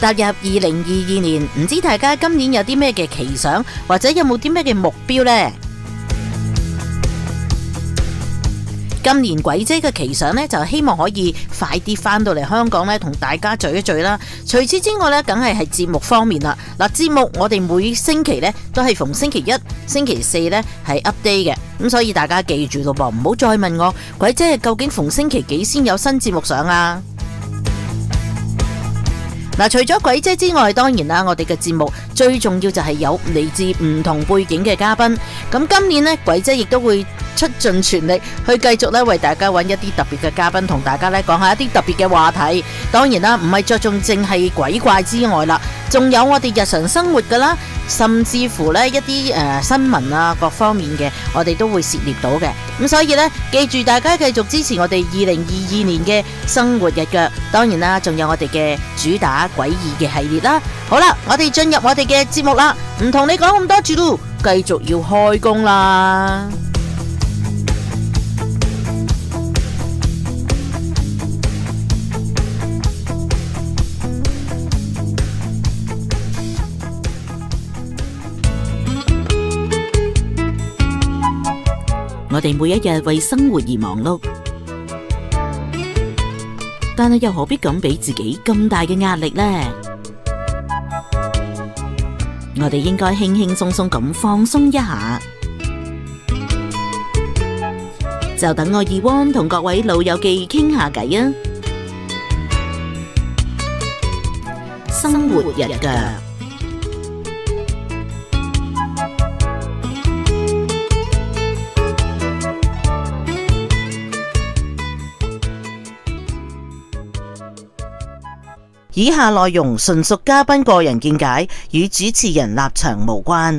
踏入2022年，唔知大家今年有啲咩嘅期想，或者有冇啲咩嘅目標呢？今年鬼姐嘅期想呢，就希望可以快啲翻到嚟香港呢，同大家聚一聚啦。除此之外呢，梗係節目方面啦。嗱，節目我哋每星期呢都係逢星期一、星期四呢係 update 嘅，咁所以大家記住咯噃，唔好再問我鬼姐究竟逢星期幾先有新節目上啊？嗱，除咗鬼姐之外，當然啦，我哋嘅節目最重要就係有嚟自唔同背景嘅嘉賓。咁今年呢，鬼姐亦都會出盡全力去繼續咧為大家揾一啲特別嘅嘉賓，同大家咧講下一啲特別嘅話題。當然啦，唔係着重淨係鬼怪之外啦，仲有我哋日常生活噶啦，甚至乎呢一啲新聞啊各方面嘅，我哋都會涉獵到嘅。咁所以呢，記住大家繼續支持我哋2022年嘅生活日腳。當然啦，仲有我哋嘅主打詭異嘅系列啦。好啦，我哋進入我哋嘅節目啦，唔同你講咁多住咯，繼續要開工啦。我哋每一日為生活而忙碌，但係又何必咁俾自己咁大嘅壓力呢？我哋應該輕輕鬆鬆咁放鬆一下，就等我Yvonne同各位老友記傾下偈啊！生活日腳。以下內容純屬嘉賓個人見解，與主持人立場無關。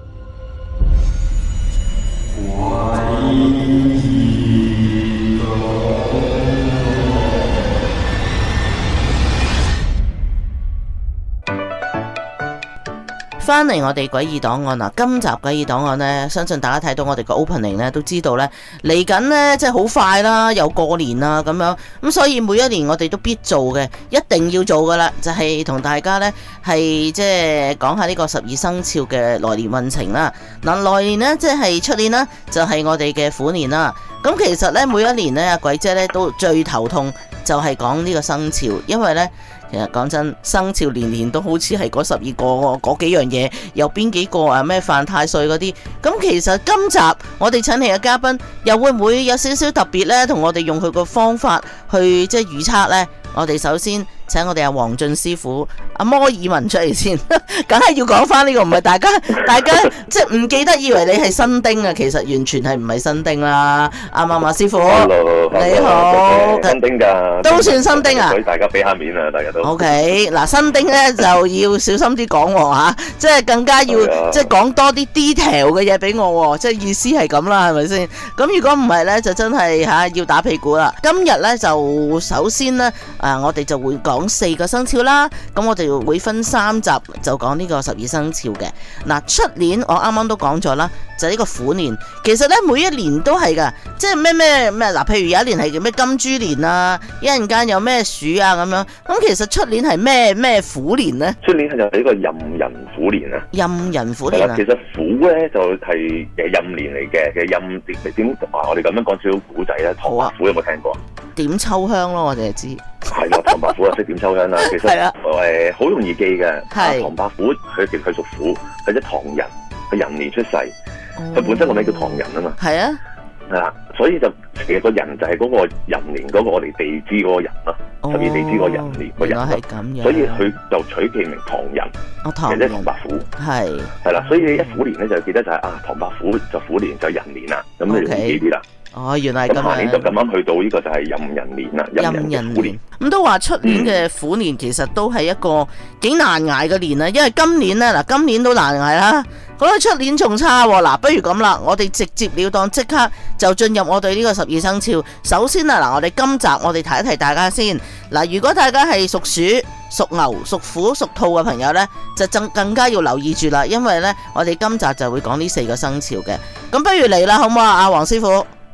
翻嚟我哋詭異檔案啦，今集詭異檔案呢，相信大家睇到我哋個 opening 呢，都知道呢嚟緊呢，即係好快啦，又過年啦咁樣，咁所以每一年我哋都必做嘅，一定要做噶啦，就係同大家呢係即係講下呢個12生肖嘅來年運程啦。嗱，來年呢，即係出年啦，就係我哋嘅虎年啦。咁其實呢，每一年呢，阿鬼姐呢都最頭痛就係講呢個生肖，因為呢。其實講真，生肖年年都好似係嗰12個嗰幾樣嘢，有邊幾個啊？咩犯太歲嗰啲？咁其實今集我哋請嚟嘅嘉賓，又會唔會有少少特別呢？同我哋用佢個方法去即係預測呢？我哋首先請我哋阿黃俊師傅阿摩爾文出嚟先，梗係要講翻呢個，唔係大家即係唔記得以為你係新丁啊，其實完全係唔係新丁啦，啱唔啱啊，師傅？ Hello, 你好， 新丁㗎， 都算新丁啊， 所以大家俾下面啊，大家都 OK。嗱，新丁咧就要小心啲講喎嚇，即係更加要即係講多啲 detail 嘅嘢俾我喎，即係意思係咁啦，係咪先？咁如果唔係咧，就真係嚇要打屁股啦。今日咧就首先咧我哋就會講4個生肖啦，咁我哋會分3集就講呢個12生肖嘅。嗱，出年我啱啱都講咗啦，就係呢個虎年。其實咧每一年都係噶，即係咩嗱，譬如有一年係叫咩金豬年啊，一陣間有咩鼠啊咁樣。咁其實出年係咩虎年呢？ 出年係就係呢個壬寅虎年啊。 壬寅虎年啊。 其實虎咧就係壬年嚟嘅，其實壬點我哋咁樣講少少古仔咧。唐伯虎有冇聽過？點秋香咯，我哋就知。係咯，唐伯虎啊，識點秋香啦。其實好容易記嘅。係。唐伯虎佢屬虎，佢即唐人，佢壬年出世，佢本身個名叫唐人啊嘛。係啊。係啦，所以就其實個人就係嗰個壬年嗰個我哋地支嗰個人咯，12地支嗰個壬年個人咯，所以佢就取其名唐人，即係唐伯虎。係啦，所以一虎年咧就記得就係唐伯虎就虎年就壬年啦，咁你就記啲啦。哦，原來係咁樣。咁下年就咁啱去到呢個就係壬寅年啦，壬寅虎年。 咁都話出年嘅虎年其實都係一個幾難捱嘅年啊，因為今年咧今年都難捱啦。咁啊，出年仲差喎。嗱，不如咁啦，我哋直接了當即刻就進入我哋呢個12生肖。首先啊，嗱，我哋今集我哋提一提大家先。嗱，如果大家係屬鼠、屬牛、屬虎、屬兔嘅朋友呢，就更加要留意住啦，因為呢，我哋今集就會講呢4個生肖嘅。咁不如嚟啦，好唔好啊？阿黃師傅。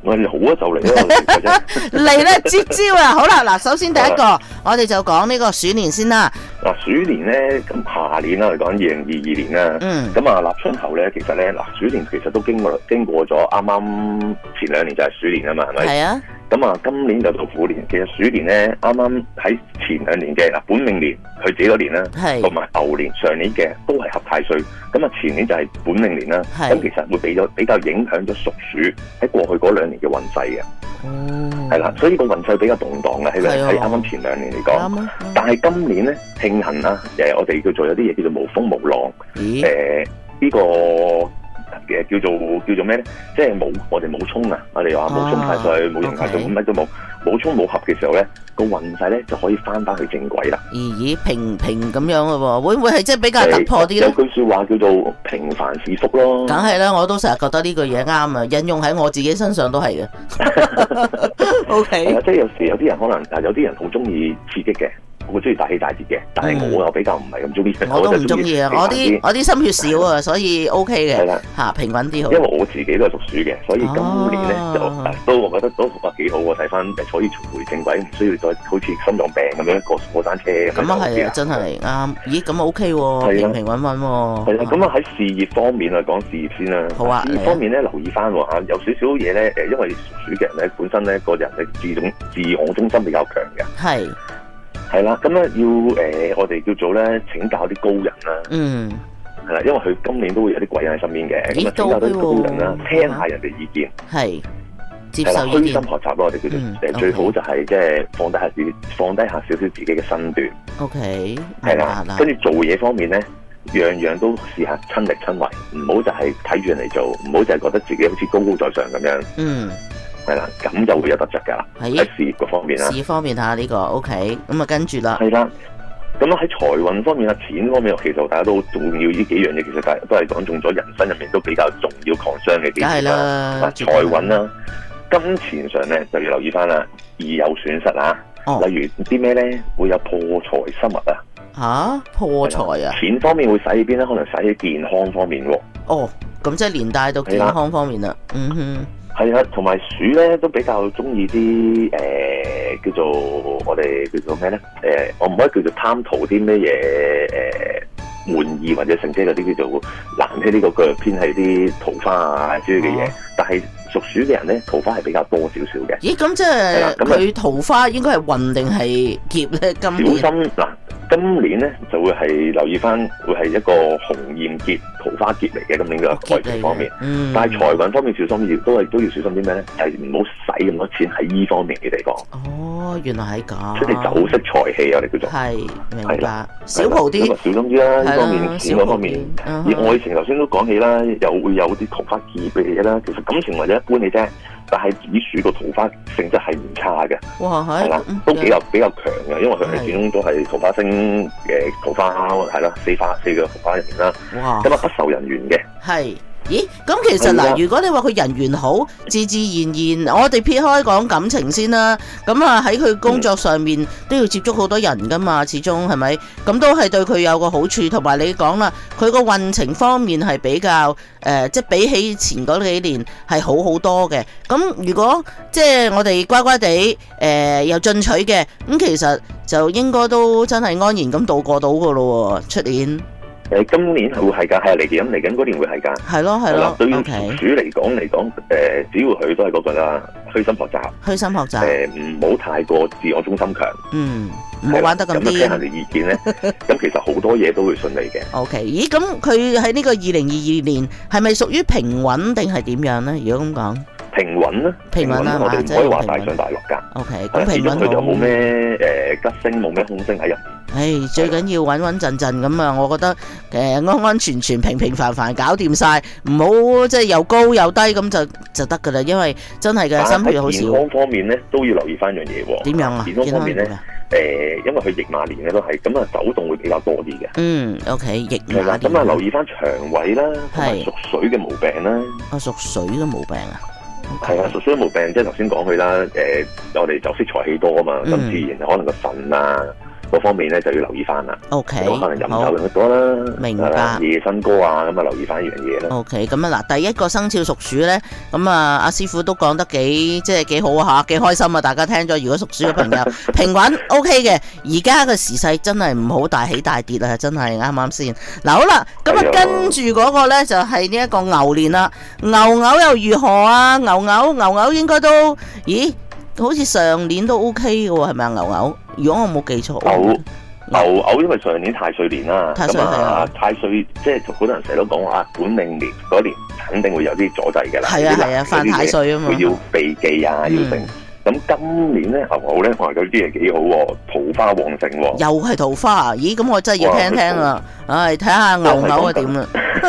我哋好啊，就嚟啦， 嚟啦，接招啊！好啦，嗱，首先第一個，我哋就講呢個鼠年先啦。 嗱，鼠年咧，咁下年啦，我哋講2022年啦。咁啊，立春後咧，其實咧，嗱，鼠年其實都經過咗啱啱前2年就係鼠年啊嘛，係咪？係啊。咁啊，今年就到虎年。其實鼠年咧，啱啱喺前2年嘅嗱，本命年佢自己嗰年啦，同埋牛年上年嘅都係合太歲。咁啊，前年就係本命年啦。咁其實會比較影響咗屬鼠喺過去嗰2年嘅運勢嘅。係啦，所以個運勢比較動盪嘅喺啱啱前2年嚟講。但係今年咧，慶幸啦，我哋叫做有啲嘢叫做無風無浪。呢個叫做咩咧？即係我哋冇衝啊！我哋話冇衝太歲，冇刑太歲，乜都冇衝冇合嘅時候咧，個運勢咧就可以翻去正軌啦。咦，平咁樣嘅喎，會唔會係即係比較突破啲咧？有句説話叫做平凡是福咯。梗係啦，我都成日覺得呢句嘢啱啊，引用喺我自己身上都係嘅。OK，即係有時有啲人可能有啲人好中意刺激嘅。我中意大起大跌嘅，但係我又比較唔係咁中意。我都唔中意啊！我啲心血少啊，所以 OK 嘅。係啦，嚇平穩啲好。因為我自己都係屬鼠嘅，所以今年咧就我覺得都幾好喎。睇翻可以重回正軌，唔需要再好似心臟病咁樣過山車咁啊係啊，真係啱。咦，咁 OK 喎，平穩穩喎。係啦，咁啊喺事業方面啊，講事業先啦。好啊。事業方面咧，留意翻喎嚇，有少少嘢咧因為屬鼠嘅人咧，本身咧個人咧自我中心比較強嘅。係。係啦，咁咧要我哋叫做咧請教啲高人啦。係啦，因為佢今年都會有啲貴人喺身邊嘅，咁啊請教啲高人啦，聽下人哋意見，係接受意見，虛心學習咯。我哋叫做最好就係即係放低下少少自己嘅身段。OK，係啦，跟住做嘢方面咧，樣樣都試下親力親為，唔好就係睇住人嚟做，唔好就係覺得自己好似高高在上咁樣。係啦，咁就會有得着噶啦。喺事業嗰方面啦，事業方面吓呢個 OK，咁啊跟住啦。係啦，咁喺財運方面啊，錢方面，其實大家都好重要呢幾樣嘢，其實都係講中咗人生入面都比較重要抗傷嘅幾點啦。財運啦，金錢上咧就要留意翻啦，易有損失啊。例如啲咩咧，會有破財失物啊。吓，破財啊？錢方面會使喺邊咧？可能使喺健康方面喎。哦，咁即係連帶到健康方面啦。係啊，同埋鼠咧都比較中意啲叫做我哋叫做咩咧？我唔可以叫做貪圖啲咩嘢玩意或者成績嗰啲叫做難聽呢個句偏係啲桃花啊之類嘅嘢。但係屬鼠嘅人咧，桃花係比較多少少嘅。咦，咁即係佢桃花應該係運定係劫咧？今年小心嗱。今年咧就會係留意翻，會係一個紅艷劫、桃花劫嚟嘅。今年嘅愛情方面，但係財運方面小心，都要小心啲咩咧？係唔好使咁多錢喺依方面嘅地方。哦，原來係咁。即係酒色財氣啊！我哋叫做係明白。少蒲啲，小心啲啦。呢方面錢嗰方面，而愛情頭先都講起啦，又會有啲桃花劫嘅嘢啦。其實感情或者一般嘅啫。但係紫薯個桃花性質係唔差嘅，係啦，都比較強嘅，因為佢哋始終都係桃花星嘅桃花係啦，四個桃花入面啦，咁啊不受人緣嘅。係，咦？咁其實嗱，如果你話佢人緣好，自自然然，我哋撇開講感情先啦。咁啊喺佢工作上面都要接觸好多人噶嘛，始終係咪？咁都係對佢有個好處。同埋你講啦，佢個運程方面係比較即係比起前嗰幾年係好好多嘅。咁如果即係我哋乖乖地又進取嘅，咁其實就應該都真係安然咁度過到噶咯喎，出年。今年係會係㗎，係嚟緊嗰年會係㗎。係咯。對於屬鼠嚟講，只要佢都係嗰句啦，虛心學習。唔好太過自我中心強。唔好玩得咁癲。咁聽下人哋意見咧，咁其實好多嘢都會順利嘅。OK， 咦？咁佢喺呢個2022年係咪屬於平穩定係點樣咧？如果咁講？平穩啦，我哋唔可以話大上大落㗎。OK， 咁平穩佢就冇咩吉星，冇咩空星喺入面。最緊要穩穩陣陣咁啊！我覺得安安全全、平平凡凡搞掂晒，唔好即係又高又低咁就得㗎啦。因為真係嘅心血好少。健康方面咧都要留意翻樣嘢喎。點樣啊？健康方面咧因為佢驛馬年咧都係咁啊，走動會比較多啲嘅。OK， 驛馬年。咁啊，留意翻腸胃啦，同埋屬水嘅毛病啦。屬水嘅毛病啊？係啊，屬水嘅毛病，即係頭先講佢啦。我哋酒色財氣多啊嘛，咁自然可能個腎啊， 嗰方面咧就要留意翻啦。 OK， 可能飲酒飲得多啦， 明白。 夜笙歌啊，咁啊留意翻呢樣嘢啦。 OK， 咁啊嗱，第一個生肖屬鼠咧，咁啊阿師傅都講得幾好啊嚇，幾開心啊！大家聽咗，如果屬鼠嘅朋友平穩 OK 嘅，而家嘅時勢真係唔好大起大跌啊，真係啱啱先。嗱好啦，咁啊跟住嗰個咧就係呢一個牛年啦，牛又如何啊？牛應該都，咦？好似上年都 OK 嘅喎，係咪啊？牛，如果我冇記錯。 牛，因為上年太歲年啦， 太歲太歲即係好多人成日都講話本命年嗰年肯定會有啲阻滯嘅啦。 係啊，犯太歲啊嘛。 佢要避忌啊，要成。咁今年咧牛咧，我話有啲嘢幾好喎，桃花旺盛喎。又係桃花啊？咦，咁我真係要聽聽啊！唉，睇下牛係點啦。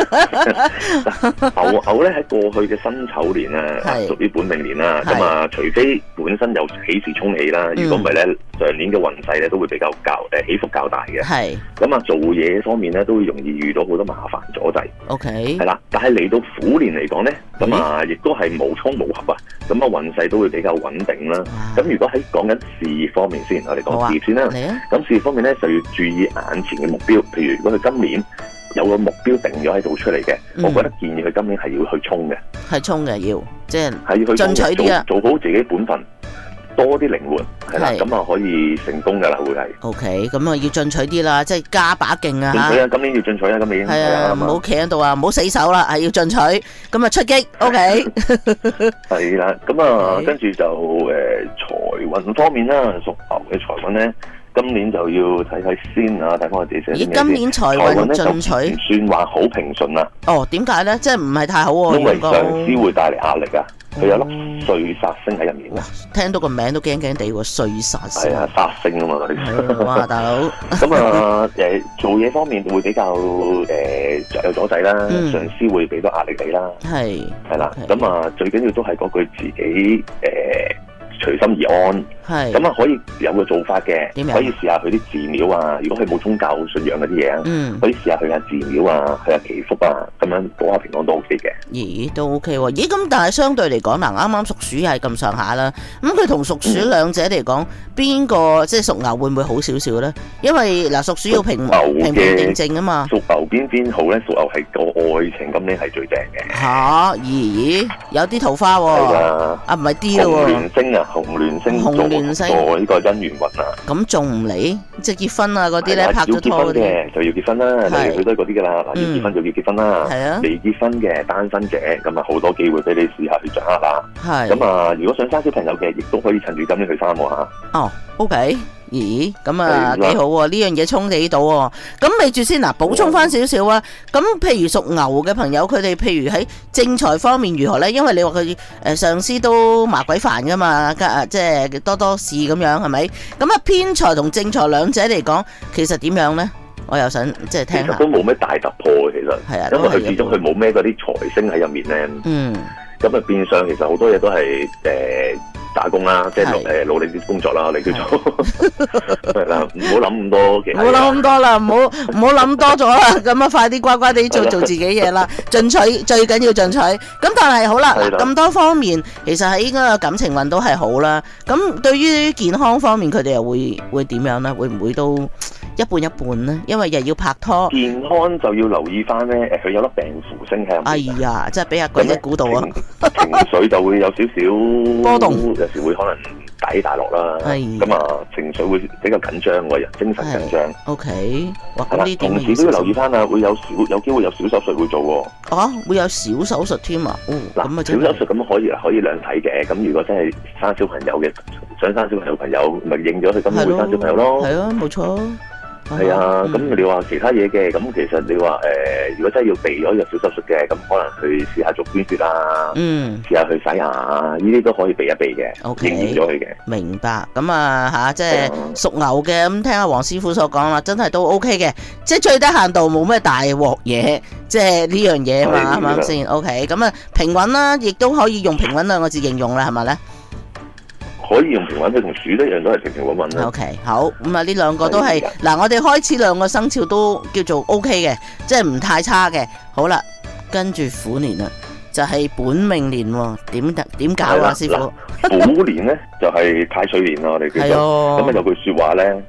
牛咧喺過去嘅辛丑年咧，屬於本命年啦。咁啊，除非本身有喜事沖起啦，如果唔係咧，上年嘅運勢咧都會比較起伏較大嘅。係。咁啊，做嘢方面咧都會容易遇到好多麻煩阻滯。OK。係啦，但係嚟到虎年嚟講咧，咁啊，亦都係無衝無合啊，咁啊運勢都會比較穩定啦。咁如果喺講緊事業方面先，我哋講事業先啦。咁事業方面咧就要注意眼前嘅目標，譬如如果佢今年有個目標定咗喺度出嚟嘅，我覺得建議佢今年係要去衝嘅，係衝嘅要，即係要去進取啲啊，做好自己本分，多啲靈活，係啦，咁啊可以成功噶啦，會係。OK， 咁啊要進取啲啦，即係加把勁啊！進取啊！今年要進取啊！今年係啊，唔好企喺度啊，唔好死守啦，係要進取，咁啊出擊。OK， 係啦，咁啊跟住就財運方面啦，屬牛嘅財運咧。今年就要睇睇先啊，睇翻我自己寫啲嘢先。今年財運進取唔算話好平順啦。哦，點解咧？即係唔係太好喎？因為上司會帶嚟壓力啊，佢有粒歲煞星喺入面。哇！聽到個名都驚驚地喎，歲煞星。係啊，煞星啊嘛嗰啲。哇，大佬！咁啊做嘢方面會比較有阻滯啦，上司會俾多壓力你啦。係啦，咁啊最緊要都係嗰句自己隨心而安，咁啊可以有個做法嘅，可以試下去啲寺廟啊。如果佢冇宗教信仰嗰啲嘢啊，可以試下去下寺廟啊，去下祈福啊，咁樣保下平安都 OK 嘅。咦，都 OK 喎。咦，咁但係相對嚟講，嗱啱啱屬鼠係咁上下啦。咁佢同屬鼠兩者嚟講，邊個即係屬牛會唔會好少少咧？因為嗱屬鼠要平定靜啊嘛。屬牛邊好咧？屬牛係個愛情今年係最正嘅。嚇，咦，有啲桃花喎。係啊。啊，唔係啲咯喎。紅鸞星啊！紅鸞星做呢個姻緣運啊！咁仲唔嚟？即係結婚啊嗰啲咧，拍咗拖嘅就要結婚啦，例如佢都係嗰啲噶啦。嗱，要結婚就要結婚啦。係啊，未結婚嘅單身者，咁啊好多機會俾你試下去掌握啦。係。咁啊，如果想生小朋友嘅，亦都可以趁住今年去生喎嚇。哦，OK。咦，咁啊幾好喎！呢樣嘢衝起到喎。咁未住先嗱，補充翻少少啊。咁譬如屬牛嘅朋友，佢哋譬如喺正財方面如何咧？因為你話佢上司都麻鬼煩噶嘛，即係多多事咁樣係咪？咁啊偏財同正財兩者嚟講，其實點樣咧？我又想即係聽下。其實都冇咩大突破嘅，其實。係啊。因為佢始終佢冇咩嗰啲財星喺入面咧。嗯。咁啊變相其實好多嘢都係打工啦，即係努力啲工作啦，你叫做係啦，唔好諗咁多嘅。唔好諗咁多啦，唔好諗多咗啦，咁啊快啲乖乖地做自己嘢啦，進取最緊要進取。咁但係好啦，咁多方面其實喺個感情運都係好啦。咁對於健康方面，佢哋又會點樣咧？會唔會都一半一半咧？因為又要拍拖。健康就要留意翻咧，佢有粒病符星喺入面。哎呀，真係俾阿鬼一估到啊！情緒就會有少少波動。有時會可能大起大落啦，咁啊情緒會比較緊張，個人精神緊張。OK， 哇，咁呢點同時都要留意翻啊，會有機會有小手術會做喎。啊，會有小手術添啊？嗱，小手術咁可以兩睇嘅。咁如果真係生小朋友嘅，想生小朋友咪認咗佢，咁會生小朋友咯。係啊，冇錯。係啊，咁你話其他嘢嘅，咁其實你話如果真係要避咗有小手術嘅，咁可能去試下做捐血啊，試下去洗牙啊，呢啲都可以避一避嘅，認咗佢嘅。明白，咁啊即係屬牛嘅，咁聽阿黃師傅所講啦，真係都 OK 嘅，即係最低限度冇咩大鑊嘢，即係呢樣嘢嘛，啱唔啱先 ？OK， 咁啊平穩啦，亦都可以用平穩兩個字形容啦，係咪咧？可以用平穩，佢同鼠一樣都係平平穩穩啦。OK， 好，咁啊呢兩個都係嗱，我哋開始兩個生肖都叫做 OK 嘅，即係唔太差嘅。好啦，跟住虎年啦，就係本命年喎，點搞啊，師傅？虎年咧就係太歲年啦，我哋叫做咁啊有句説話咧，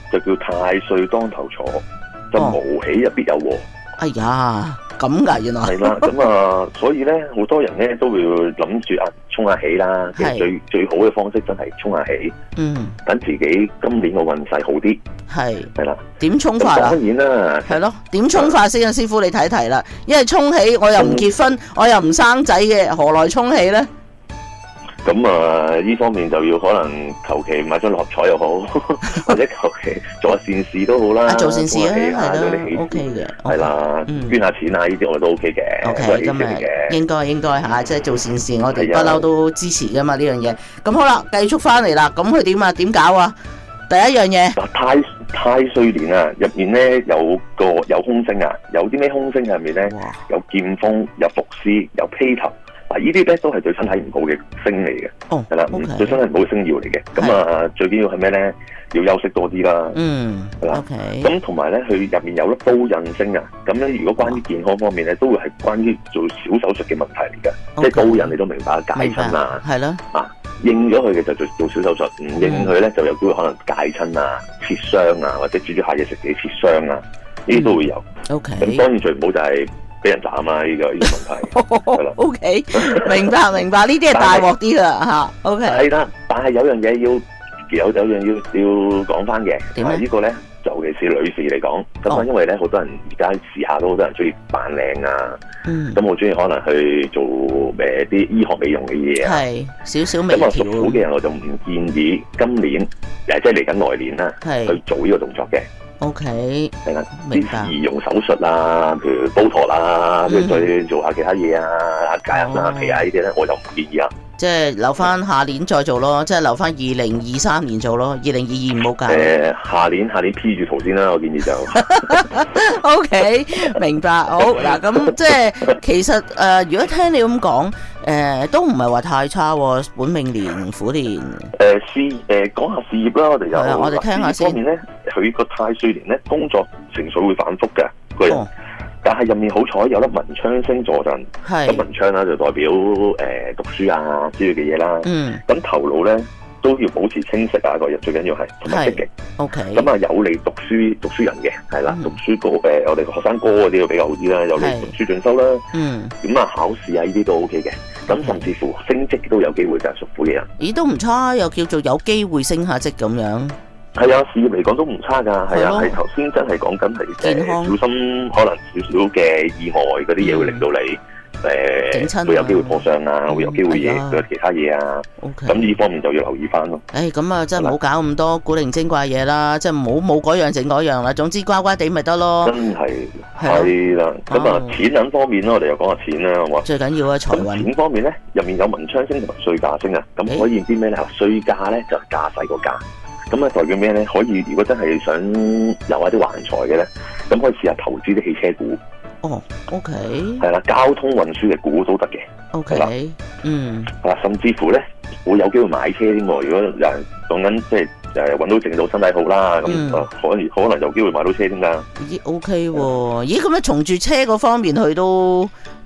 就叫太歲當頭坐，就無喜就必有禍。 哎呀，咁噶原來係啦，咁啊，所以咧好多人咧都會諗住沖下喜啦。其實最好嘅方式真係沖下喜，等自己今年個運勢好啲。係啦，點沖法啊？當然啦，係咯，點沖法先啊？師傅你睇睇啦，因為沖喜我又唔結婚，我又唔生仔嘅，何來沖喜咧？咁啊，呢方面就要可能求其買張六合彩又好，或者求其做下善事都好啦。做善事啊，係咯 ，OK 嘅，係啦，捐下錢啊，呢啲我都 OK 嘅。OK，咁啊，應該嚇，即係做善事，我哋不嬲都支持噶嘛呢樣嘢。咁好啦，繼續翻嚟啦，咁佢點啊？點搞啊？第一樣嘢，太歲年啊，入面咧有空星啊，有啲咩空星入面咧？有劍鋒，有伏屍，有披頭。嗱，呢啲咧都係對身體唔好嘅星嚟嘅，係啦，對身體唔好嘅星曜嚟嘅。咁啊，最緊要係咩咧？要休息多啲啦。係啦。咁同埋咧，佢入面有粒刀印星啊。咁咧，如果關於健康方面咧，都會係關於做小手術嘅問題嚟嘅。即係刀印你都明白，戒親啊。係咯。應咗佢嘅就做小手術，唔應佢咧就有機會可能戒親啊、切傷啊，或者煮下嘢食嘅切傷啊，呢啲都會有。咁當然最唔好就係俾人斬啦，呢個問題。O K， 明白，呢啲係大鑊啲啦吓。O K， 係啦，但係有樣嘢要講翻嘅。點咧？呢個咧，尤其是女士嚟講，咁因為咧好多人而家時下都好多人中意扮靚啊，咁我中意可能去做啲醫學美容嘅嘢啊，係少少微調。咁啊，屬虎嘅人我就唔建議今年即係嚟緊來年啦，去做呢個動作嘅。OK， 係啦，啲儀容手術啊，譬如煲托啦，跟住再做下其他嘢啊，戒啊、皮啊呢啲咧，我就唔建議啊。即係留翻下年再做咯，即係留翻2023年做咯，2022唔好搞。下年 P 住圖先啦，我建議就。OK， 明白。好嗱，咁即係其實如果聽你咁講，都唔係話太差喎，本命年虎年。講下事業啦，我哋又。係啊，我哋聽下先。方面咧，佢個太歲年咧，工作情緒會反覆嘅個人。但係入面好彩有粒文昌星坐鎮，咁文昌啦就代表讀書啊之類嘅嘢啦。咁頭腦咧都要保持清晰啊，個人最緊要係同埋積極。OK。咁啊有利讀書人嘅係啦，讀書哥我哋學生哥嗰啲會比較好啲啦，有利讀書進修啦。咁啊考試啊呢啲都 OK 嘅，咁甚至乎升職都有機會，就係屬虎嘅人。咦，都唔差，又叫做有機會升下職咁樣。係啊，事業嚟講都唔差噶，係啊，係頭先真係講緊係小心，可能少少嘅意外嗰啲嘢會令到你會有機會破傷啊，會有機會嘅其他嘢啊。咁呢方面就要留意翻咯。咁啊，真係唔好搞咁多古靈精怪嘢啦，即係唔好冇嗰樣整嗰樣啦。總之乖乖地咪得咯。真係係啦，咁啊錢銀方面咯，我哋又講下錢啦，好嘛？最緊要啊財運。錢方面咧，入面有文昌星同埋歲駕星啊，咁可以啲咩咧？歲駕咧就係駕駛個駕。咁啊代表咩咧？可以如果真係想有一啲橫財嘅咧，咁可以試下投資啲汽車股。OK。係啦，交通運輸嘅股都得嘅。OK。甚至乎咧會有機會買車添喎。如果有人講緊即係揾到整到身體好啦，咁可能有機會買到車添㗎。咦 OK 喎？咦咁樣從住車嗰方面去都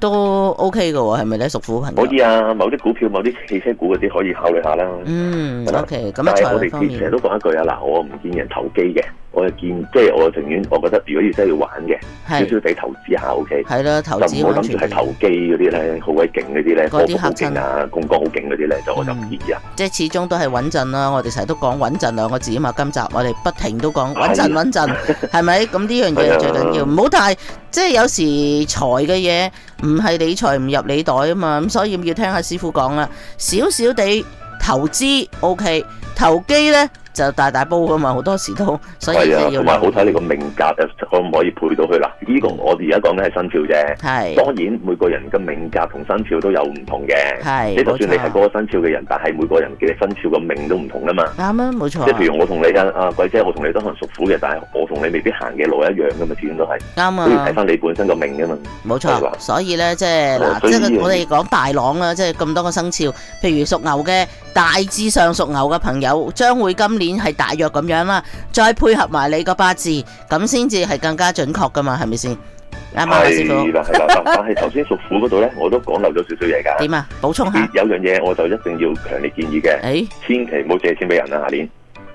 OK 嘅喎，係咪咧？屬虎朋友可以啊，某啲股票、某啲汽車股嗰啲可以考慮下啦。OK。咁但係我哋成日都講一句啊，嗱，我唔建議人投機嘅，我係建即係我情願，我覺得如果要真係要玩嘅，少少地投資下 OK。係啦，投資就唔好諗住係投機嗰啲咧，好鬼勁嗰啲咧，嗰啲好勁啊，槓桿好勁嗰啲咧，就我就唔建議啊。即係始終都係穩陣啦，我哋成日都講穩陣兩個字啊嘛。今集我哋不停都講穩陣，係咪？咁呢樣嘢最緊要，唔好太即係有時財嘅嘢唔係理財唔入你袋啊嘛，咁所以要聽下師傅講啦，少少地投資 OK， 投機咧就大煲噶嘛，好多時都，所以要同埋好睇你個命格可唔可以配到佢啦？呢個我哋而家講緊係生肖啫，係當然每個人嘅命格同生肖都有唔同嘅，係即就算你係嗰個生肖嘅人，但係每個人嘅生肖嘅命都唔同啦嘛。啱啊，冇錯。即係譬如我同你啊，鬼姐，我同你都可能屬虎嘅，但係我同你未必行嘅路一樣噶嘛，始終都係啱啊。都要睇翻你本身個命噶嘛。冇錯，所以咧即係嗱，即係我哋講大朗啦，即係咁多個生肖，譬如屬牛嘅，大致上屬牛嘅朋友將會今年係大約咁樣啦，再配合埋你個八字，咁先至係更加準確噶嘛，係咪先？啱啊，師傅。係啦，但係頭先屬虎嗰度咧，我都講漏咗少少嘢噶。點啊？補充下。有樣嘢我就一定要強烈建議嘅，千祈唔好借錢俾人啦，下年。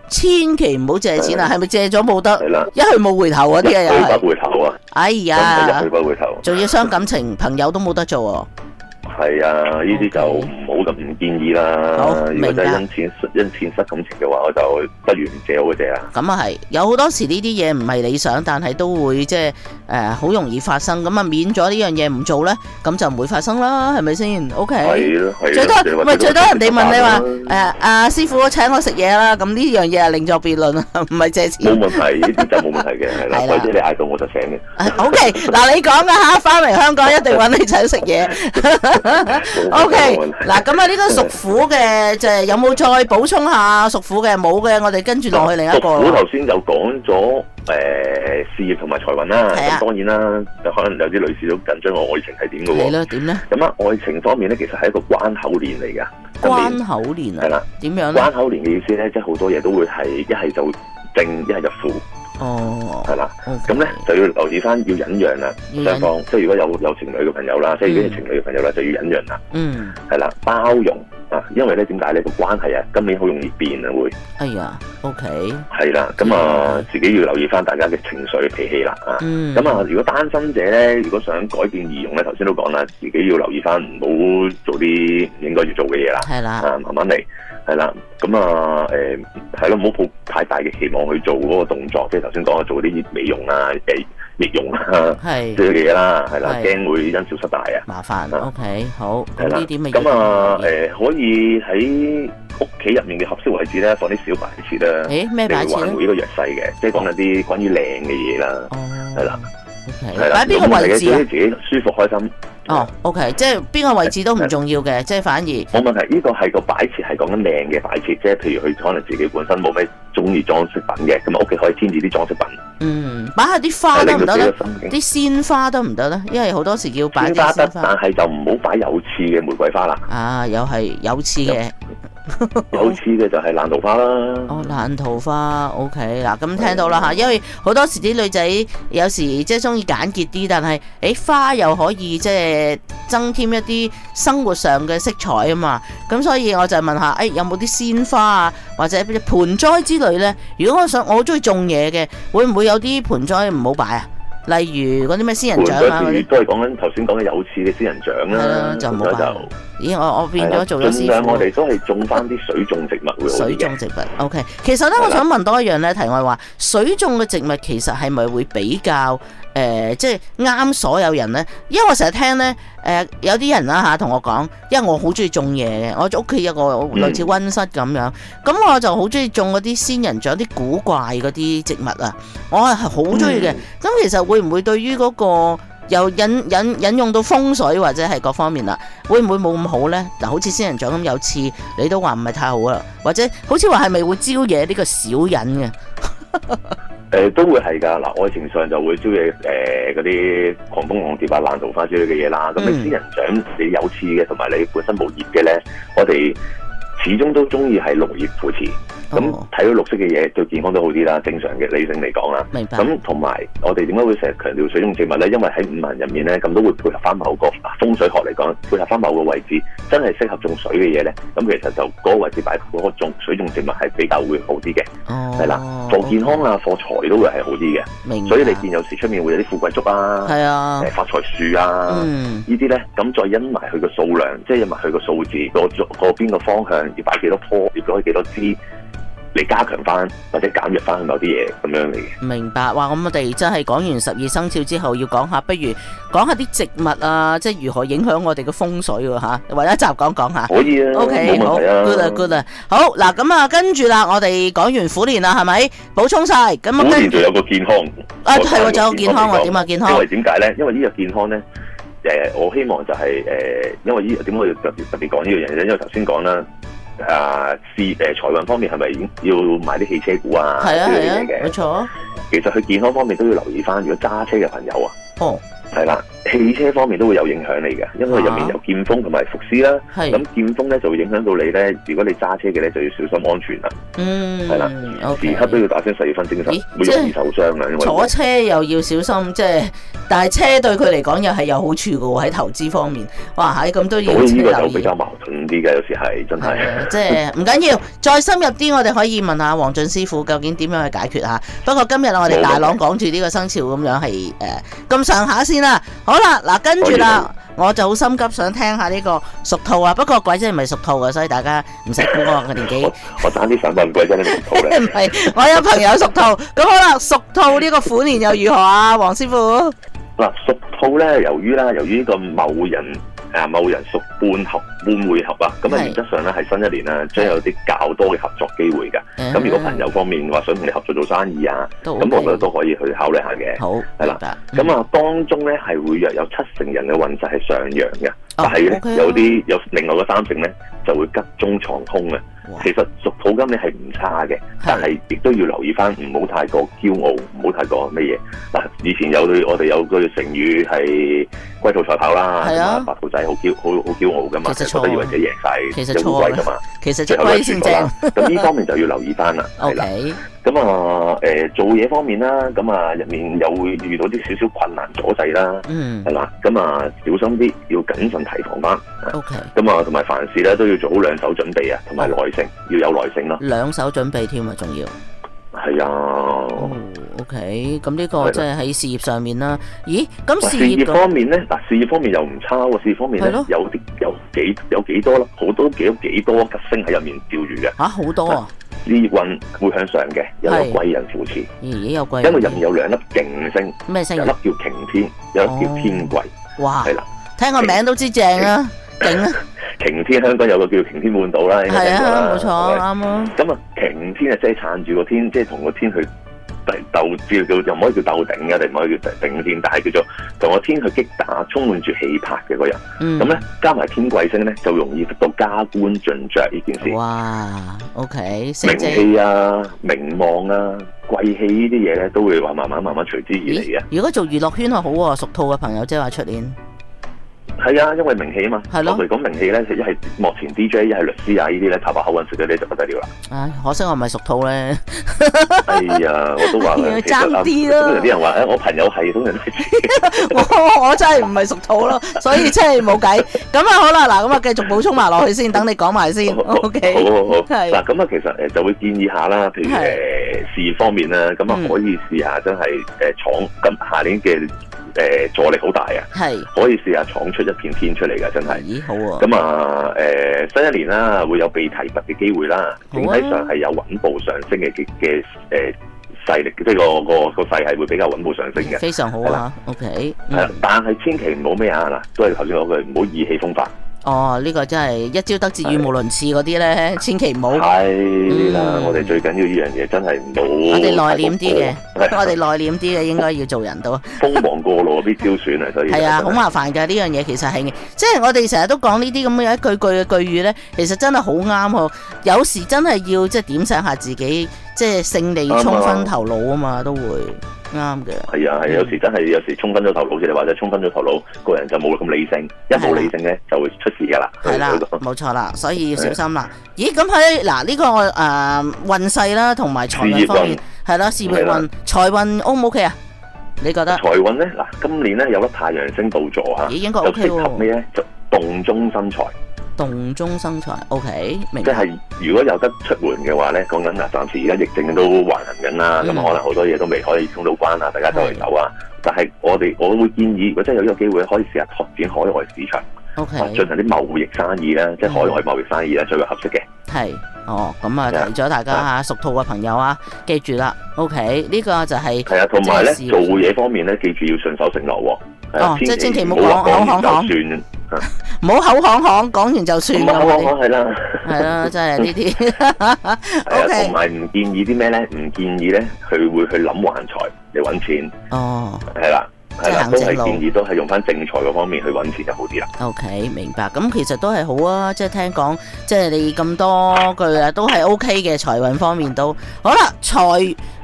千祈唔好借錢啊！係咪借咗冇得？ 係啦， 一去冇回頭嗰啲啊，又係。 一去不回頭啊！ 哎呀， 一去不回頭， 仲要傷感情，朋友都冇得做喎。 係啊，呢啲就唔好咁唔建議啦。如果真係因錢失感情嘅話，我就不如唔借好嘅啫啊。 咁啊係，有好多時呢啲嘢唔係理想，但係都會即係好容易發生。咁啊免咗呢樣嘢唔做咧，咁就唔會發生啦，係咪先 ？OK。係咯，係。最多咪最多人哋問你話阿師傅請我食嘢啦，咁呢樣嘢係另作別論啊，唔係借錢。 冇問題，呢啲就冇問題嘅，係啦。或者你嗌到我就請嘅。 OK， 嗱你講噶嚇，翻嚟香港一定揾你請食嘢。OK， 嗱咁啊呢個屬虎嘅就係有冇再補充下屬虎嘅？冇嘅，我哋跟住落去另一個。 屬虎頭先就講咗事業同埋財運啦，咁當然啦，就可能有啲女士都緊張我愛情係點嘅喎。係咯，點咧？咁啊愛情方面咧，其實係一個關口年嚟㗎。 關口年啊？係啦，點樣咧？ 關口年嘅意思咧，即係好多嘢都會係一係就正，一係就負。 哦， 係啦，咁咧就要留意翻，要忍讓啦，雙方即係如果有情侶嘅朋友啦，即係如果係情侶嘅朋友啦，就要忍讓啦。嗯，係啦，包容啊，因為咧點解呢個關係啊，今年好容易變啊會。哎呀 ，OK。係啦，咁啊自己要留意翻大家嘅情緒脾氣啦啊。咁啊，如果單身者咧，如果想改變儀容咧，頭先都講啦，自己要留意翻，唔好做啲唔應該要做嘅嘢啦。係啦，啊慢慢嚟。係啦，咁啊，係咯，唔好抱太大嘅期望去做嗰個動作，即係頭先講做啲美容啊、易容啊，係呢啲嘢啦，係啦，驚會因小失大啊， 麻煩。OK， 好， 係啦，咁啊，可以喺屋企入面嘅合適位置咧，放啲小擺設啦， 咩擺設咧？ 環顧呢個弱勢嘅，即係講緊啲關於靚嘅嘢啦，係啦。 擺邊個位置啊？ 自己舒服開心。 哦 ，OK， 即係邊個位置都唔重要嘅，即係反而冇問題。呢個係個擺設係講緊靚嘅擺設，即係譬如佢可能自己本身冇咩中意裝飾品嘅，咁啊屋企可以添置啲裝飾品。 嗯，擺下啲花得唔得咧？啲鮮花得唔得咧？因為好多時要擺啲鮮花得， 但係就唔好擺有刺嘅玫瑰花啦。 啊，又係有刺嘅。 有刺嘅就係爛桃花啦。 哦，爛桃花 ，OK 嗱，咁聽到啦吓，因為好多時啲女仔有時即係中意簡潔啲，但係花又可以即係增添一啲生活上嘅色彩啊嘛，咁所以我就問下，有冇啲鮮花啊，或者盆栽之類呢？如果我好中意種嘢嘅，會唔會有啲盆栽唔好擺啊？例如嗰啲咩仙人掌啊，嗰啲都係講緊頭先講嘅有刺嘅仙人掌啦， 就冇擺。咦，我變咗做咗師傅。盡量我哋都係種翻啲水種植物會好啲嘅。水種植物 ，OK。其實咧，我想問多一樣咧，題外話，水種嘅植物其實係咪會比較即係啱所有人咧？因為我成日聽咧，有啲人啦同我講，因為我好中意種嘢嘅，我屋企有個類似溫室咁樣，咁我就好中意種嗰啲仙人掌、啲古怪嗰啲植物啊，我係好中意嘅。咁其實會唔會對於嗰個又引用到風水或者係各方面啦，會唔會冇咁好咧？嗱，好似仙人掌咁有刺，你都話唔係太好啦，或者好似話係咪會招惹呢個小人嘅？ 都會係㗎，嗱，愛情上就會招惹嗰啲狂蜂浪蝶啊、爛桃花之類嘅嘢啦。咁你仙人掌你有刺嘅，同埋你本身冇葉嘅咧，我哋始終都中意係綠葉扶持。咁睇到綠色嘅嘢對健康都好啲啦，正常嘅理性嚟講啦。明白。咁同埋我哋點解會成日強調水種植物咧？因為喺五行入面咧，咁都會配合翻某個風水學嚟講，配合翻某個位置，真係適合種水嘅嘢咧。咁其實就嗰個位置擺嗰個水種植物係比較會好啲嘅。哦。係啦，助健康啊、課財都會係好啲嘅。明白。所以你見有時出面會有啲富貴竹啊，係啊，發財樹啊，呢啲咧，咁再因埋佢個數量，即係因埋佢個數字，個邊個方向要擺幾多棵，要擺幾多枝。嚟加強翻或者減弱翻某啲嘢咁樣嚟嘅。明白，哇！咁我哋真係講完12生肖之後，要講下，不如講下啲植物啊，即係如何影響我哋嘅風水喎嚇，或者一集講下。可以啊 ，OK， 好 ，good 啊 good 啊，好嗱，咁啊跟住啦，我哋講完虎年啦，係咪？補充晒，咁啊。虎年仲有個健康。啊，係喎，仲有個健康喎，點啊健康？因為點解咧？因為呢個健康咧，我希望就係因為點解我要特別講呢樣嘢咧？因為頭先講啦。財運方面係咪要買啲汽車股啊？係啊，冇錯。其實佢健康方面都要留意翻，如果揸車嘅朋友啊，係啦， 汽車方面都會有影響你嘅，因為入面有劍鋒同埋伏屍啦。咁劍鋒咧就會影響到你咧，如果你揸車嘅咧就要小心安全啦。係啦，時刻都要打醒12分精神，會容易受傷嘅。因為坐車又要小心，但係車對佢嚟講又係有好處嘅喎，喺投資方面。哇，咁都要。所以呢個就比較矛盾啲嘅，有時係真係。 唔緊要，再深入啲，我哋可以問下黃俊師傅究竟點樣去解決嚇。不過今日我哋大朗講住呢個生肖咁樣係咁上下先啦。好啦，嗱跟住啦，我就好心急想聽下呢個屬兔啊。不過鬼真係唔係屬兔嘅，所以大家唔使估我嘅年紀。 我爭啲想問鬼真係屬兔咧。 唔係，我有朋友屬兔。咁好啦，屬兔呢個虎年又如何啊，黃師傅？ 嗱，屬兔咧，由於呢個卯人屬半會合啊，咁啊原則上咧係新一年啦，將有啲較多嘅合作機會嘅。咁如果朋友方面話想同你合作做生意啊，咁我覺得都可以去考慮下嘅。好，係啦。咁啊當中咧係會約有70人嘅運勢係上揚嘅，但係咧有另外嘅3成咧就會吉中藏凶嘅。其實屬兔今年係唔差嘅，但係亦都要留意翻，唔好太過驕傲，唔好太過乜嘢。嗱，以前我哋有句成語係龜兔賽跑啦，白兔仔好驕傲噶嘛，覺得以為自己贏晒，有烏龜噶嘛， 其實隻龜先正。 咁呢方面就要留意翻啦，係啦。咁做嘢方面啦，咁入面又會遇到啲少少困難阻滯啦，係嘛？咁小心啲，要謹慎提防翻。咁同埋凡事咧都要做好2手準備啊，同埋耐性，要有耐性咯。2手準備添啊，仲要。係啊。 OK， 咁呢個即係喺事業上面啦。咦，咁事業方面咧，事業方面又唔差喎。事業方面咧有幾多咯？好多幾多吉星喺入面吊住嘅。好多啊！事業運會向上嘅，有貴人扶持。有貴人。因為入面有2粒勁星。咩星？有一粒叫擎天，有一粒叫天貴。哇！係啦，聽個名都知正啊，勁啊！擎天香港有個叫擎天半島啦，係啊，冇錯，啱啊。咁擎天即係撐住個天，即係同個天去鬥，又唔可以叫鬥頂嘅，定唔可以叫頂天，但係叫做同個天去擊打，充滿住氣魄嘅個人。咁咧加埋天貴星咧，就容易得到加官進爵呢件事。哇 ，OK， 名氣啊、名望啊、貴氣呢啲嘢咧，都會話慢慢隨之而嚟嘅。如果做娛樂圈係好喎，屬兔嘅朋友即係話出年。係啊，因為名氣啊嘛。係咯。我嚟講名氣咧，一係幕前 DJ，一係律師啊，呢啲咧插把口揾食嗰啲就不得了啦。唉，可惜我唔係屬兔咧。哎呀，我都話啦，爭啲啦。通常啲人話我朋友係，通常都係。我真係唔係屬兔咯，所以真係冇計。咁好啦，嗱，咁繼續補充埋落去先，等你講埋先。OK。好。係。嗱，咁其實就會建議下啦，譬如事業方面啦，咁可以試下真係闖，咁下年嘅。助力好大啊，係可以試下闖出一片天出嚟噶，真係。咦，好啊。咁新一年啦，會有被提拔嘅機會啦，整體上係有穩步上升嘅勢力，即係個勢係會比較穩步上升嘅，非常好啊。OK， 係，但係千祈唔好咩啊嗱，都係頭先講句，唔好意氣風發。哦，呢個真係一朝得志語無倫次嗰啲咧，千祈唔好。係啦，我哋最緊要呢樣嘢真係唔好。我哋內斂啲嘅，我哋內斂啲嘅應該要做人都。鋒芒過露必挑選啊，所以係啊，好麻煩㗎呢樣嘢，其實係即係我哋成日都講呢啲咁嘅一句句嘅句語咧，其實真係好啱喎。有時真係要即係點醒下自己，即係勝利沖昏頭腦啊嘛，都會。啱嘅，係啊，有時真係有時沖昏咗頭腦，即係或者沖昏咗頭腦，個人就冇咁理性，一冇理性咧就會出事噶啦。係啦，冇錯啦，所以要小心啦。咦，咁喺嗱呢個運勢啦，同埋財運方面係啦，事業運、財運 O 唔 OK 啊？你覺得？財運咧嗱，今年咧有粒太陽星到座嚇，應該 OK 喎。就適合咩咧？就動中生財。動中生財 ，OK， 明白。即係如果有得出門嘅話咧，講緊嗱，暫時而家疫症都橫行緊啦，咁可能好多嘢都未可以通到關啊，大家走嚟走啊。但係我會建議，如果真係有呢個機會，可以試下拓展海外市場，OK，進行啲貿易生意啦，即係海外貿易生意啦，最為合適嘅。係，咁啊，提咗大家嚇屬兔嘅朋友啊，記住啦 ，OK， 呢個就係係啊，同埋咧做嘢方面咧，記住要信守承諾喎。即係千祈唔好講口講。唔好口行講完就算。係啦，係啦，真係呢啲。OK，同埋唔建議啲咩咧？唔建議咧，佢會去諗橫財嚟搵錢。哦，係啦，係啦，都係建議都係用翻正財嗰方面去搵錢就好啲啦。OK， 明白。咁其實都係好啊，即係聽講，即係你咁多句啊，都係 OK 嘅財運方面都好啦。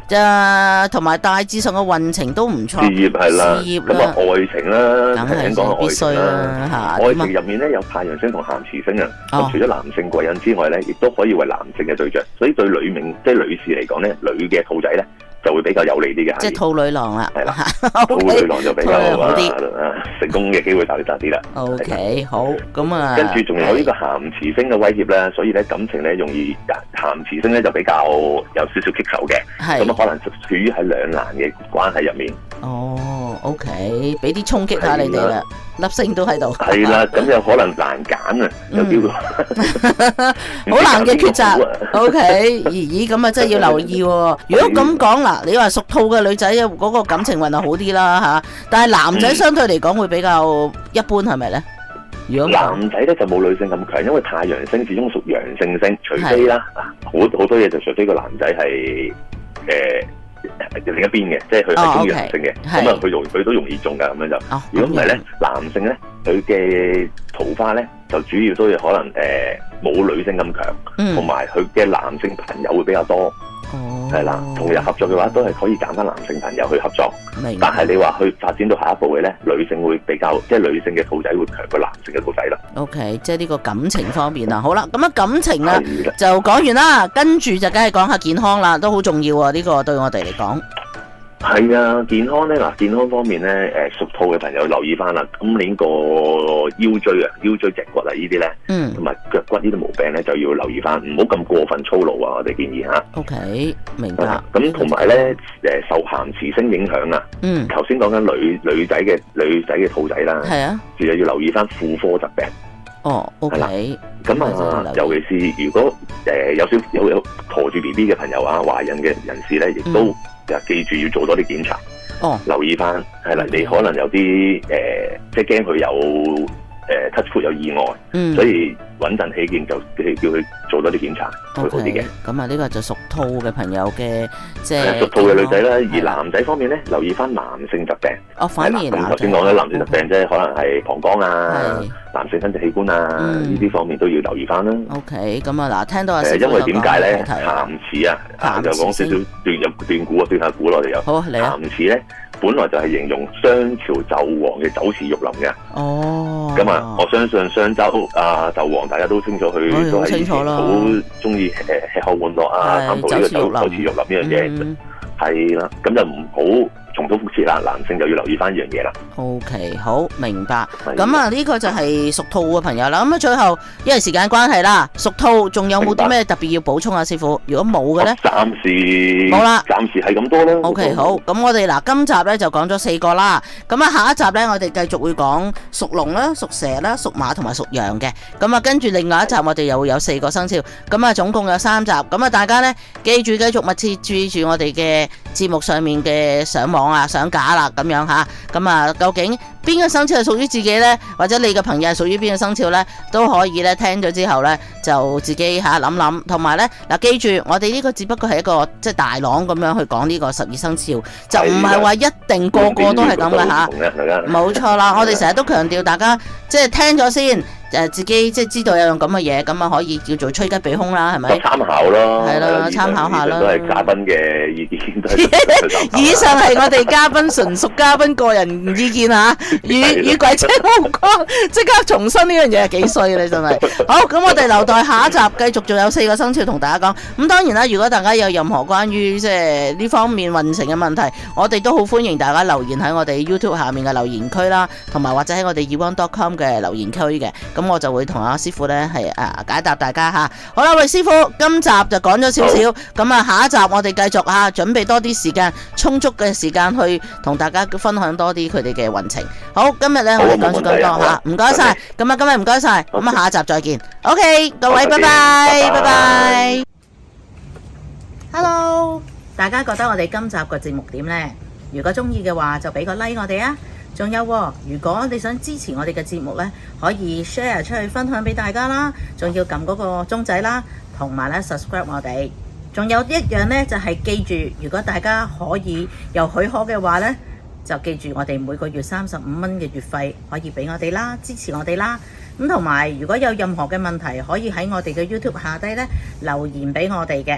同埋大致上嘅運程都唔錯。 事業係啦， 事業咁啊愛情啦， 梗係聽講係愛情啦嚇。 愛情入面咧有太陽星同咸池星啊。咁除咗男性貴人之外咧，亦都可以為男性嘅對象，所以對女士嚟講咧，女嘅兔仔咧就會比較有利啲嘅。 即係兔女郎啦， 係啦，兔女郎就比較好啲，成功嘅機會大啲啦。 OK， 好，咁啊， 跟住仲有呢個咸池星嘅威脅咧，所以咧感情咧容易咸池星咧就比較有少少棘手嘅，咁啊可能處於喺兩難嘅關係入面。 哦 ，OK， 俾啲衝擊下你哋啦，粒星都喺度。 係啦，咁有可能難揀啊，有機會好難嘅抉擇。OK， 咦，咁啊真係要留意喎。如果咁講嗱，你話屬兔嘅女仔嗰個感情運就好啲啦嚇，但係男仔相對嚟講會比較一般，係咪咧？如果男仔咧就冇女性咁強，因為太陽星始終屬陽性星，除非啦，好多嘢就除非個男仔係另一邊嘅，即係佢係中意男性嘅，咁啊佢都容易中㗎，咁樣就。如果唔係咧，男性咧佢嘅桃花咧就主要都係可能冇女性咁強，同埋佢嘅男性朋友會比較多。係啦，同人合作嘅話都係可以揀翻男性朋友去合作。但係你話去發展到下一步嘅咧，女性會比較，即係女性嘅兔仔會強過男性嘅兔仔啦。 OK， 即係呢個感情方面啦。好啦，咁啊感情啊就講完啦，跟住就梗係講下健康啦，都好重要啊！呢個對我哋嚟講。 係啊，健康咧嗱，健康方面咧，屬兔嘅朋友留意翻啦。今年個腰椎脊骨啊呢啲咧，同埋腳骨呢啲毛病咧就要留意翻，唔好咁過分操勞啊！我哋建議吓。 OK， 明白。 咁同埋咧，受咸池星影響啊。頭先講緊女仔嘅兔仔啦。係啊。就要留意翻婦科疾病。 哦 ，OK。 咁啊，尤其是如果有陀住 BB 嘅朋友啊，懷孕嘅人士咧，亦都。就記住要做多啲檢查，留意翻係啦，你可能有啲即係驚佢有touch foot 有意外，所以穩陣起見就叫佢做多啲檢查會好啲嘅。 咁啊，呢個就屬兔嘅朋友嘅即係屬兔嘅女仔啦，而男仔方面咧，留意翻男性疾病。 反而咁頭先講咧，男性疾病即係可能係膀胱啊、男性生殖器官啊呢啲方面都要留意翻啦。 OK， 咁啊嗱，聽到阿師傅因為點解咧？咸池啊，就講少少斷下估咯，我哋有。好，嚟啊！咸池咧，本來就係形容商朝紂王嘅酒池肉林嘅。咁啊，我相信商周紂王大家都清楚，佢都係以前好中意吃喝玩樂啊，貪圖呢個酒池肉林呢樣嘢。係啦，咁就唔好重蹈覆轍啦，男性就要留意翻呢樣嘢啦。 OK， 好明白。咁啊，呢個就係屬兔嘅朋友啦。咁啊，最後因為時間關係啦，屬兔仲有冇啲咩特別要補充啊，師傅？如果冇嘅咧， 暫時冇啦， 暫時係咁多啦。 OK， 好。咁我哋嗱，今集咧就講咗4個啦。咁啊，下一集咧我哋繼續會講屬龍啦、屬蛇啦、屬馬同埋屬羊嘅。咁啊，跟住另外一集我哋又會有4個生肖。咁啊，總共有3集。咁啊，大家咧記住繼續密切注意住我哋嘅節目上面嘅上網啊、上架啦咁樣吓。咁啊，究竟邊個生肖係屬於自己呢？或者你嘅朋友係屬於邊個生肖呢？都可以咧聽咗之後呢，就自己諗諗。同埋呢，嗱，記住我哋呢個只不過係一個即係大朗咁樣去講呢個12生肖，就唔係話一定個個都係咁嘅吓。冇錯啦，我哋成日都強調大家即係聽咗先。自己即係知道有樣咁嘅嘢，咁啊可以叫做趨吉避凶啦，係咪？ 參考咯， 係咯，參考下啦。 都係嘉賓嘅意見。 以上係我哋嘉賓純屬嘉賓個人意見嚇，與鬼車無關。即刻重申呢樣嘢係幾衰你真係。好，咁我哋留待下一集繼續，仲有4個生肖同大家講。咁當然啦，如果大家有任何關於即係呢方面運程嘅問題，我哋都好歡迎大家留言喺我哋 YouTube 下面嘅留言區啦，同埋或者喺我哋 eone.com 嘅留言區嘅。咁我就會同阿師傅咧係解答大家吓。好啦，喂，師傅，今集就講咗少少，咁啊下一集我哋繼續準備多啲時間，充足嘅時間去同大家分享多啲佢哋嘅運程。好，今日咧我哋講咗咁多吓，唔該晒。咁啊今日唔該晒，咁啊下一集再見。OK， 各位拜拜，拜拜。Hello， 大家覺得我哋今集個節目點呢？如果中意嘅話，就俾個 like 我哋啊！仲有喎，如果你想支持我哋嘅節目呢，可以 share 出去分享俾大家啦，仲要撳嗰個鐘仔啦，同埋咧 subscribe 我哋。仲有一樣呢，就係記住，如果大家可以有許可嘅話呢，就記住我哋每個月35蚊嘅月費可以俾我哋啦，支持我哋啦。咁同埋如果有任何嘅問題，可以喺我哋嘅 YouTube 下低呢留言俾我哋嘅。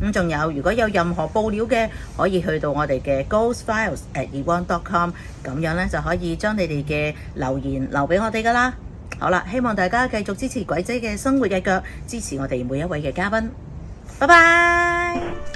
咁仲有，如果有任何報料嘅，可以去到我哋嘅 ghostfiles@ewan.com， 咁樣咧就可以將你哋嘅留言留俾我哋噶啦。好啦，希望大家繼續支持鬼仔嘅生活日腳，支持我哋每一位嘅嘉賓。拜拜。